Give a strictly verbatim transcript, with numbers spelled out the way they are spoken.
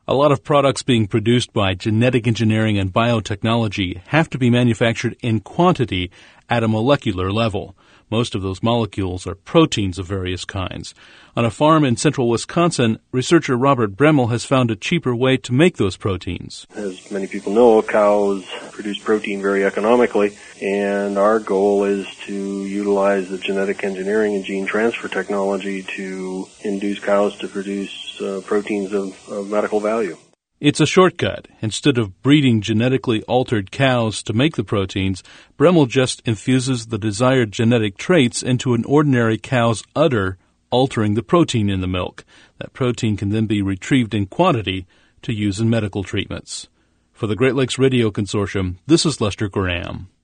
A lot of products being produced by genetic engineering and biotechnology have to be manufactured in quantity at a molecular level. Most of those molecules are proteins of various kinds. On a farm in central Wisconsin, researcher Robert Bremmel has found a cheaper way to make those proteins. As many people know, cows produce protein very economically, and our goal is to utilize the genetic engineering and gene transfer technology to induce cows to produce uh, proteins of, of medical value. It's a shortcut. Instead of breeding genetically altered cows to make the proteins, Bremmel just infuses the desired genetic traits into an ordinary cow's udder, altering the protein in the milk. That protein can then be retrieved in quantity to use in medical treatments. For the Great Lakes Radio Consortium, this is Lester Graham.